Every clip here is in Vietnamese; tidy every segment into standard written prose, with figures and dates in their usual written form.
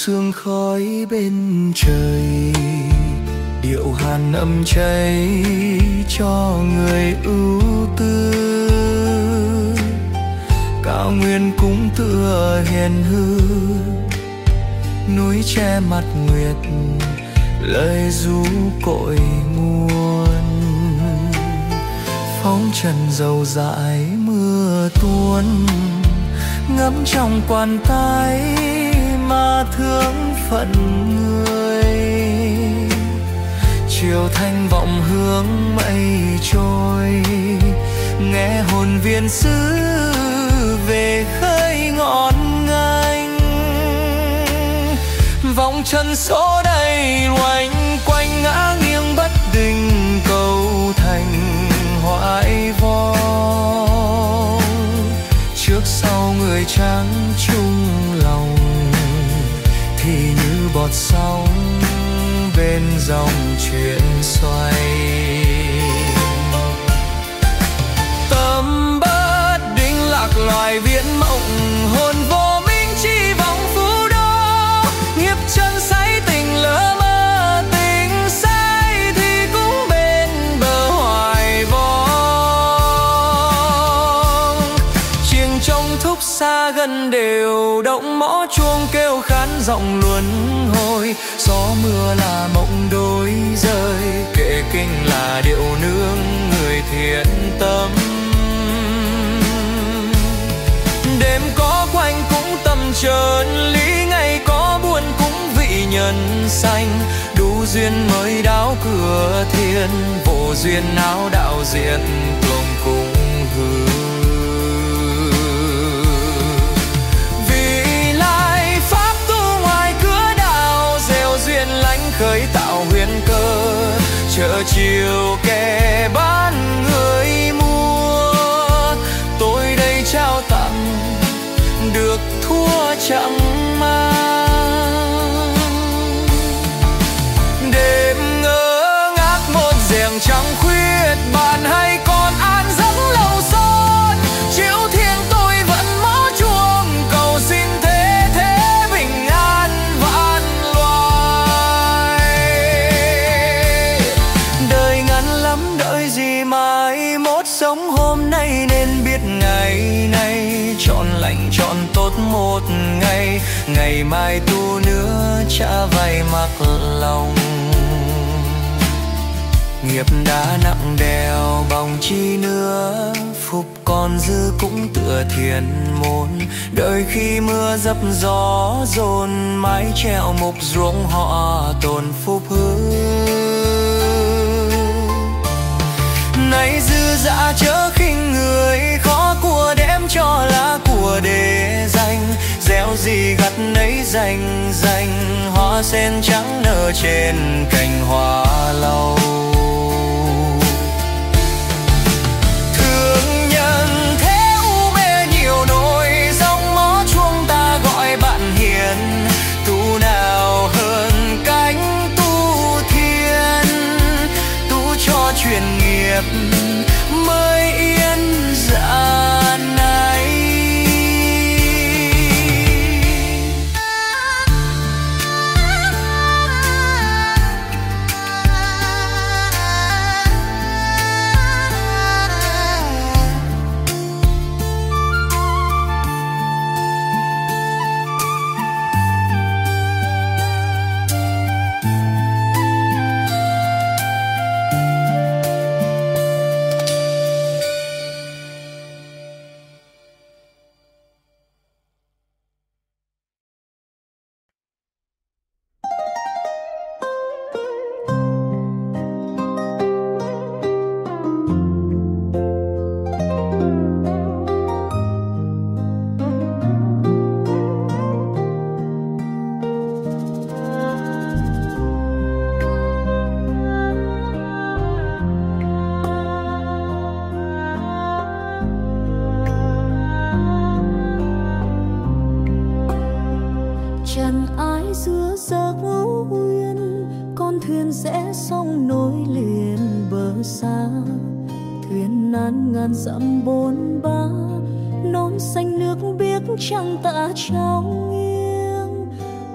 sương khói bên trời, điệu hàn âm cháy cho người ưu tư. Cao nguyên cũng tựa hiền hư, núi che mặt nguyệt lời ru cội nguồn. Phong trần dầu dãi mưa tuôn, ngấm trong quan tài mà thương phận người. Chiều thanh vọng hướng mây trôi, nghe hồn viên sứ về khơi ngọn ngành. Vòng chân số đầy loanh quanh ngã nghiêng bất định, cầu thành hoài vong. Trước sau người trắng chung lòng, thì như bọt sóng bên dòng chuyện xoay. Tâm bất định lạc loài viễn mộng, hồn vô minh chi vọng phú đô. Nghiệp chân say tình lỡ mơ, tình say thì cũng bên bờ hoài vong. Chiêng trống thúc xa gần đều động, mõ chuông kêu khán giọng luân hồi. Gió mưa là mộng đôi rơi, kệ kinh là điệu nương người thiện tâm. Đêm có quanh cũng tâm trơn lý, ngày có buồn cũng vị nhân xanh. Đủ duyên mới đáo cửa thiên, vô duyên áo đạo diện tuồng cung hư. Vì lai pháp tu ngoài cửa đạo, gieo duyên lánh khởi tạo huyền cơ. Chợ chiều kẻ bán người mua, tôi đây trao tặng được thua chẳng mang. Đêm ngỡ ngác một giềng trăng khuyết, bạn hay còn an giấc lâu son. Chiếu thiên tôi vẫn mõ chuông, cầu xin thế thế bình an vạn loài. Đời ngắn lắm đợi gì mai mốt, sống hôm nay nên biết ngày nay. Chọn lành chọn tốt một ngày, ngày mai tu nữa trả vay mặc lòng. Nghiệp đã nặng đèo bòng chi nữa, phúc còn dư cũng tựa thiền môn. Đợi khi mưa dập gió dồn, mái treo mục ruộng họ tồn phúc hư. Này dư dã chớ khinh người, khó của đem cho lá của để danh. Gieo gì gặt nấy danh danh, hoa sen trắng nở trên cành hoa lâu. Thương nhân thế u mê nhiều nỗi, dòng mõ chuông ta gọi bạn hiền. Tu nào hơn cánh tu thiên, tu cho truyền nghiệp mới yên dạ này. trần ái giữa giấc uyên, con thuyền sẽ song nối liền bờ xa. Thuyền nan ngàn dặm bôn ba, non xanh nước biếc trăng tạ trao nghiêng.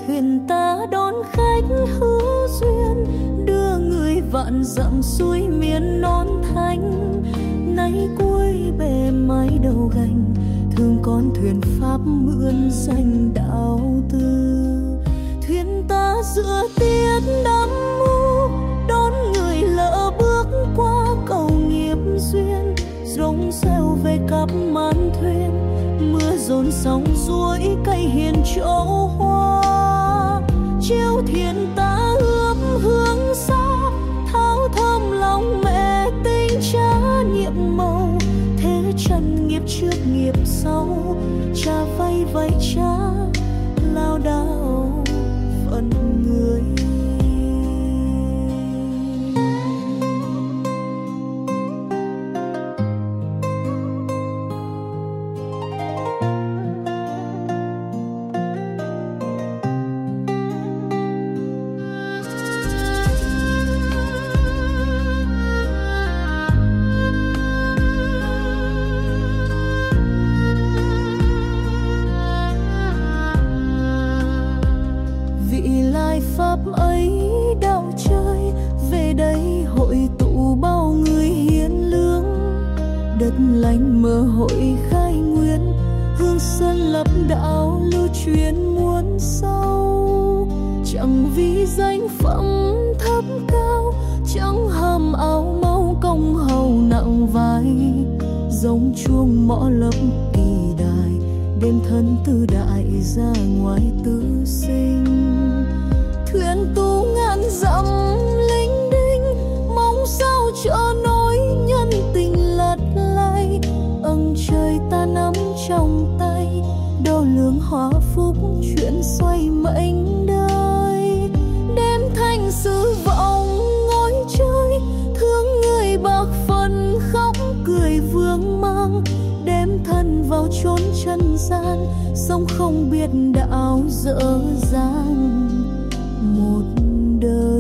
thuyền ta đón khách hữu duyên, đưa người vạn dặm suối miền non thanh. Nay cuối bề mái đầu gành, thương con thuyền pháp mượn danh đạo tư. Thuyền ta giữa tiết đắm u, đón người lỡ bước qua cầu nghiệp duyên. Rống rêu về cặp màn thuyền, mưa dồn sóng ruổi cây hiền chỗ hoa. Chiếu thuyền ta ướp hướng xa, tháo thơm lòng mẹ tình cha nhiệm màu. Thế trần nghiệp trước nghiệp sau, cha vay vay cha lao đao phận người. Pháp ấy đạo chơi về đây hội tụ bao người hiền lương. Đất lành mơ hội khai nguyên, hương sơn lập đạo lưu truyền muôn sau. Chẳng vì danh phẩm thấp cao, chẳng ham áo mau công hầu nặng vai. Giống chuông mõ lấp kỳ đài, đêm thân tư đại ra ngoài tư sinh. Thuyền tu ngàn dặm linh đinh, mong sao cho nối nhân tình lật lay. Âng trời ta nắm trong tay, đo lường hóa phúc chuyện xoay mệnh đời. Đêm thanh sứ vọng ngói chơi, thương người bạc phần khóc cười vương mang. Đêm thân vào chốn chân gian, sông không biết đạo dở dang một đời.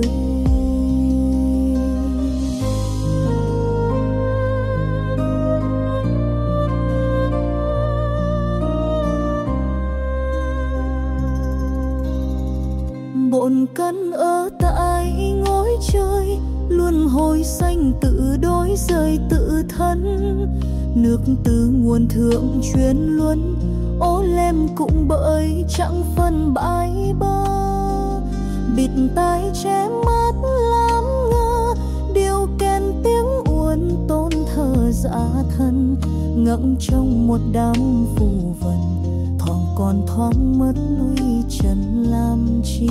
Bộn cân ở tại ngói chơi, luân hồi sanh tự đối rời tự thân. Nước từ nguồn thượng truyền luân, ô lem cũng bởi chẳng phân bãi bờ. Bịt tai che mắt làm ngơ, điều kèn tiếng uốn tôn thờ dạ thân. Ngẫm trong một đám phù vân, thoáng còn thoáng mất lối trần làm chi.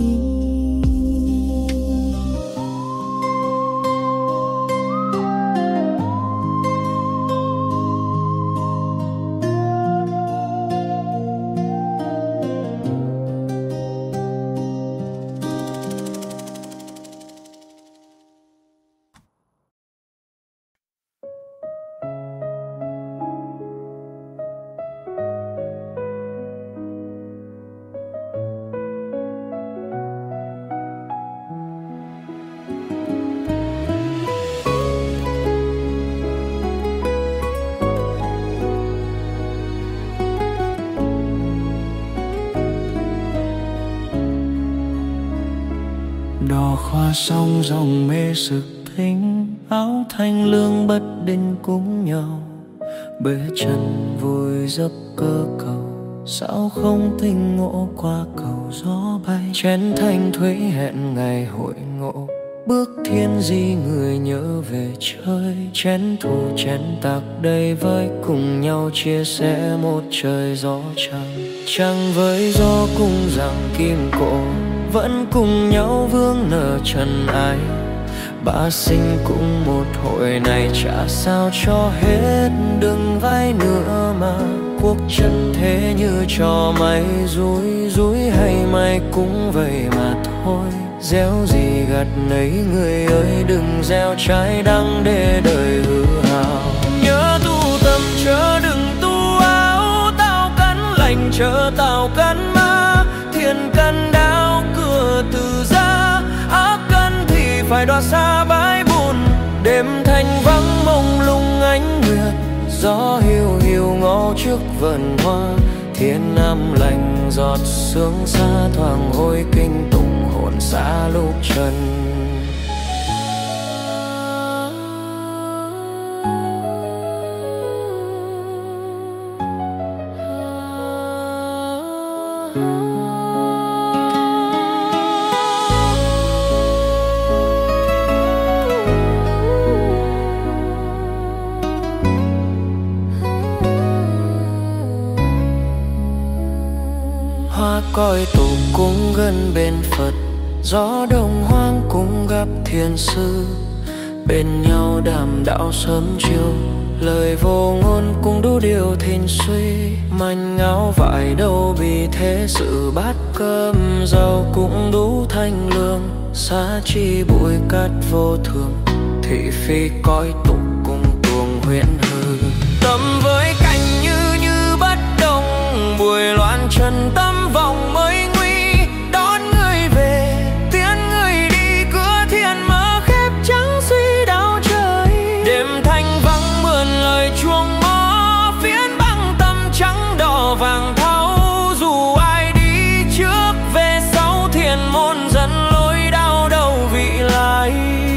Đò khoa sông dòng mê sực thính, áo thanh lương bất định cùng nhau. Bế chân vùi dấp cơ cầu, sao không thinh ngộ qua cầu gió bay. Chén thanh thuế hẹn ngày hội ngộ, bước thiên di người nhớ về chơi. Chén thù chén tạc đầy vơi, cùng nhau chia sẻ một trời gió trăng. Trăng với gió cùng rằng kim cổ, vẫn cùng nhau vương nở trần ai. Ba sinh cũng một hội này, chả sao cho hết đừng vai nữa mà. Cuộc trần thế như trò may rủi rủi hay may cũng vậy mà thôi. Gieo gì gặt nấy người ơi, đừng gieo trái đắng để đời hư hào. Nhớ tu tâm chớ đừng tu áo, tao cắn lành chớ tao cắn ma. Thiền căn đau cửa từ ra, ác căn thì phải đoạt xa bãi bùn. Đêm thanh vắng mông lung ánh nguyệt, gió hiu hiu ngó trước vườn hoa. Thiên nam lành giọt sương xa thoảng hôi kinh tụng hồn xa lúc trần. Hoa coi tụ cũng gần bên Phật, gió đông hoang cũng gặp thiên sư, bên nhau đàm đạo sớm chiều, lời vô ngôn cũng đủ điều thìn suy. Manh áo vải đâu bị thế sự, bát cơm rau cũng đủ thanh lương, xa chi bụi cát vô thường, thị phi coi tục cùng tuồng huyễn hư. Tâm với cảnh như bất động, bùi loạn trần tâm vòng mới nguy, đón người về tiễn người đi, cửa thiên mở khép trắng suy đau trời. Đêm thanh vắng mượn lời chuông mõ, phiến băng tâm trắng đỏ vàng thau, dù ai đi trước về sau thiên môn dẫn lối đau đầu vị lai.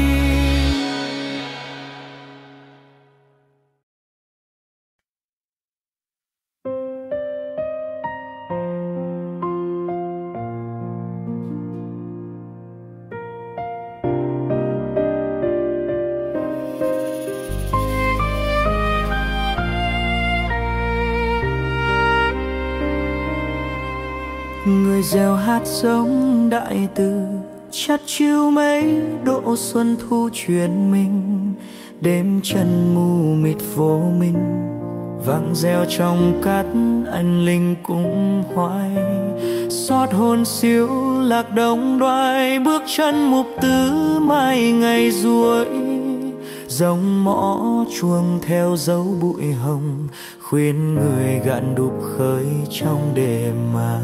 Người gieo hát giống đại từ, chắt chiu mấy độ xuân thu truyền mình. Đêm chân mù mịt vô minh, vang reo trong cát anh linh cũng hoài. Xót hồn siêu lạc đông đoái, bước chân mục tứ mai ngày ruổi. Giống mõ chuông theo dấu bụi hồng, khuyên người gạn đục khơi trong đêm mà.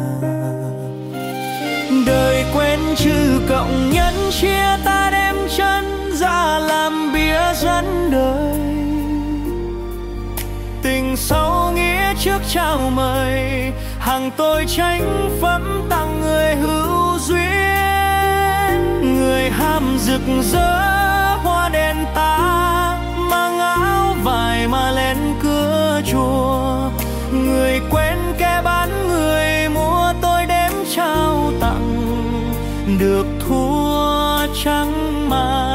Đời quên chữ cộng nhân chia, ta đem chân ra làm bia dẫn đời. Tình sâu nghĩa trước chào mời, hàng tôi tránh phẩm tặng người hữu duyên. Người ham rực rỡ hoa đèn ta, mang áo vải mà lên cửa chùa. Người quên kẻ bán người mua, tôi đếm trao tặng được thua trắng mà.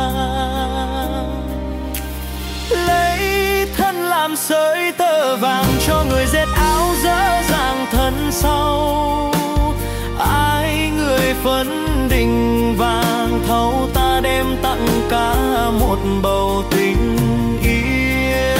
Lấy thân làm sợi tơ vàng cho người dệt áo dở dàng thân sau. Ai người phấn đình vàng thấu, ta đem tặng cả một bầu tình yên.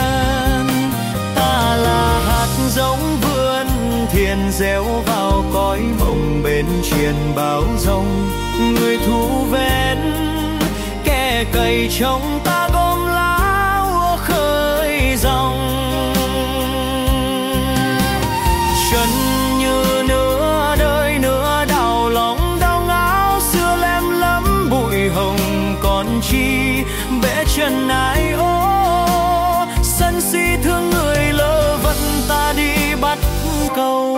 Ta là hạt giống vườn thiền, gieo vào cõi mộng bên triền báo rông. Người thu vén kẻ cày trông, ta gom lá úa khơi dòng. Chân như nửa đời nửa đào lòng, đau áo xưa lem lấm bụi hồng còn chi. Bẽ chân ai ô sân si thương người lỡ vẫn, ta đi bắt cầu.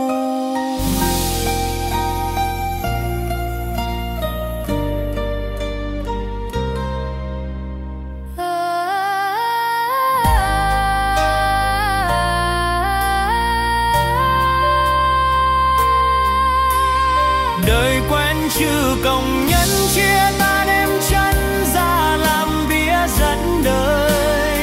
Đời quen chữ công nhân chia, ta đem chân ra làm bia dẫn đời.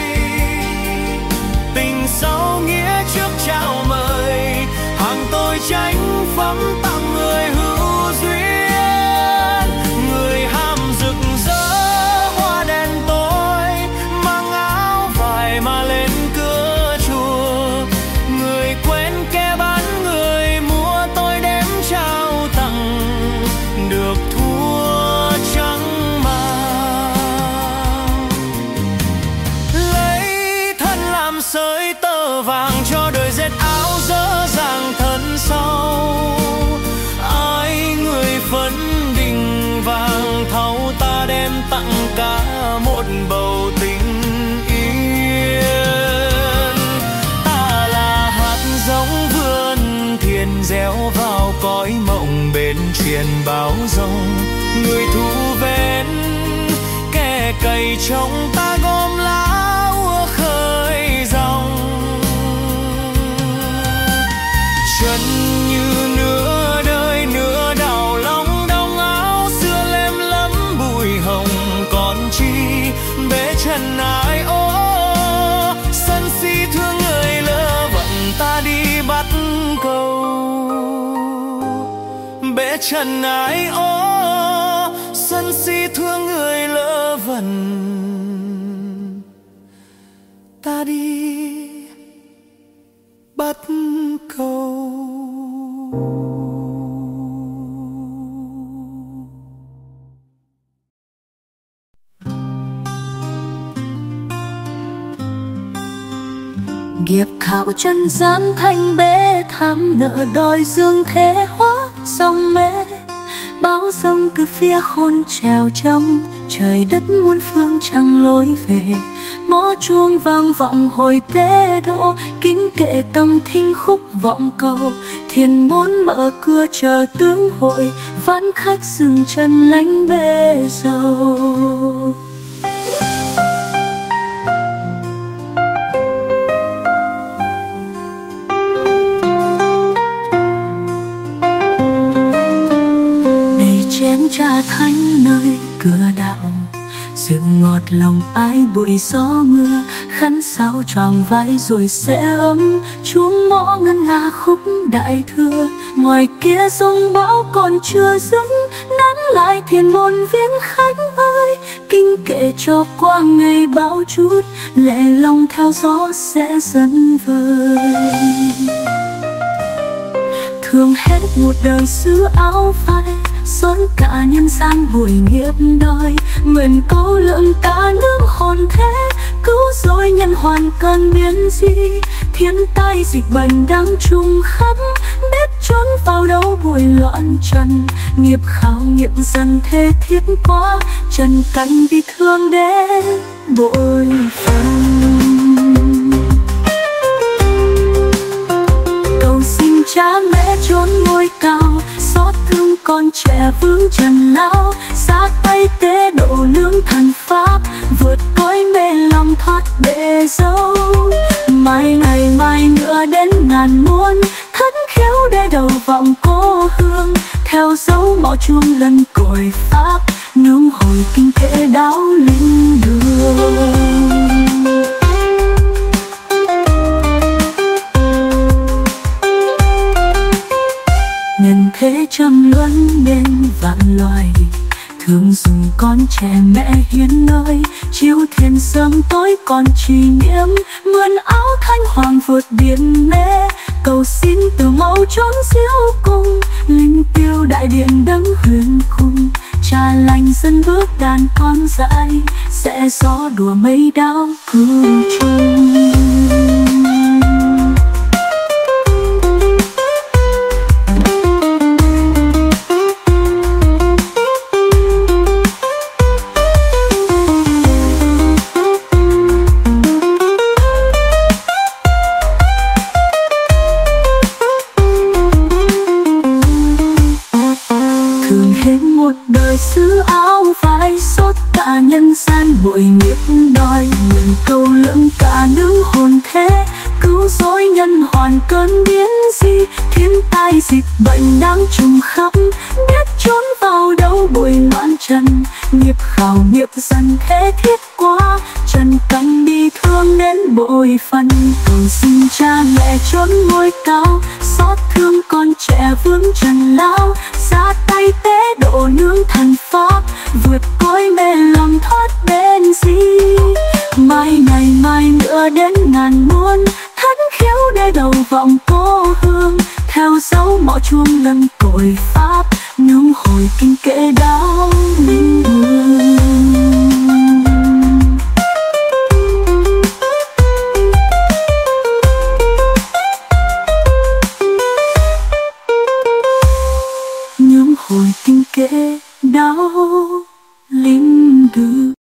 Tình sâu nghĩa trước chào mời, hàng tôi tránh phẩm tặng người hữu duyên. Người ham rực rỡ hoa đèn tối, mang áo vải mà lên cửa chùa. Người quên kẻ bán người mua, tôi đem trao tặng được thua trắng mà. Lấy thân làm sợi tơ vàng cho đời dệt áo dở dàng thân sau. Ai người phấn đình vàng thau, ta đem tặng cả một bầu tình yên. Ta là hạt giống vườn thiền, truyền báo dòng. Người thu ven kẻ cày trong ta gom lá úa khơi dòng. Chân như nửa đời nửa đảo long đong áo xưa lem lấm bụi hồng còn chi bế chân ai ô. Sân si thương người lỡ vận ta đi bắt cầu. Bế chân ai ô sân si thương người lỡ vận ta đi bắt cầu. Nghiệp khảo chân gian thanh bế tham nợ đòi dương thế hóa sông mê. Bão sông từ phía khôn trèo trong trời đất muôn phương chẳng lối về. Mõ chuông vang vọng hồi tế độ kính kệ tâm thinh khúc vọng cầu. Thiên môn mở cửa chờ tướng hội vãn khách dừng chân lánh bê dầu. Chén trà thanh nơi cửa đạo rượu ngọt lòng ai bụi gió mưa. Khăn sao choàng vai rồi sẽ ấm chuông mõ ngân nga khúc đại thừa. Ngoài kia sông bão còn chưa dứt nán lại thiên môn viếng khách ơi. Kinh kệ cho qua ngày bão chút lệ lòng theo gió sẽ dần vơi. Thương hết một đời xứ áo phai xót cả nhân gian bụi nghiệp đòi. Nguyện câu lượng cả nước hồn thế cứu rỗi nhân hoàn cơn biến gì. Thiên tai dịch bệnh đang trùng khắp biết trốn vào đâu bụi loạn trần. Nghiệp khảo nghiệm dần thế thiết quá trần cảnh bị thương đến bội phần. Cầu xin cha mẹ trốn ngôi cao xót thương con trẻ vướng trần lao. Xa tay tế độ lương thần pháp vượt cõi mê lòng thoát bể dâu. Mai ngày mai nữa đến ngàn muôn thất khéo để đầu vọng cố hương. Theo dấu mõ chuông lần còi pháp nương hồi kinh kệ đáo linh đường. Nhân thế trăm luân nên vạn loài thường dùng con trẻ mẹ hiến nơi. Chiếu thiên sớm tối còn trì niệm mượn áo thanh hoàng vượt biển mê. Cầu xin từ mẫu chốn diệu cung linh tiêu đại điện đấng huyền cung. Cha lành dân bước đàn con dại sẽ gió đùa mây đao cứu chung. Xứ áo vai xót cả nhân gian bội nghiệp đòi. Nguyện cầu lượng cả nữ hồn thế cứu rỗi nhân hoàn cơn biến gì. Thiên tai dịch bệnh đang trùng khắp biết trốn vào đâu bụi loạn trần. Nghiệp khảo nghiệp dần thế thiết quá trần cảnh đi thương đến bội phần. Cầu xin cha mẹ trốn ngôi cao xót thương con trẻ vướng trần lao. Xa tay tế độ nương thần pháp vượt cõi mê lòng thoát bên gì. Mai ngày mai nữa đến ngàn muôn thất khéo để đầu vọng cố hương. Theo dấu mõ chuông lần còi pháp nương hồi kinh kệ đáo linh hương. Hồi kinh kệ đáo linh đường.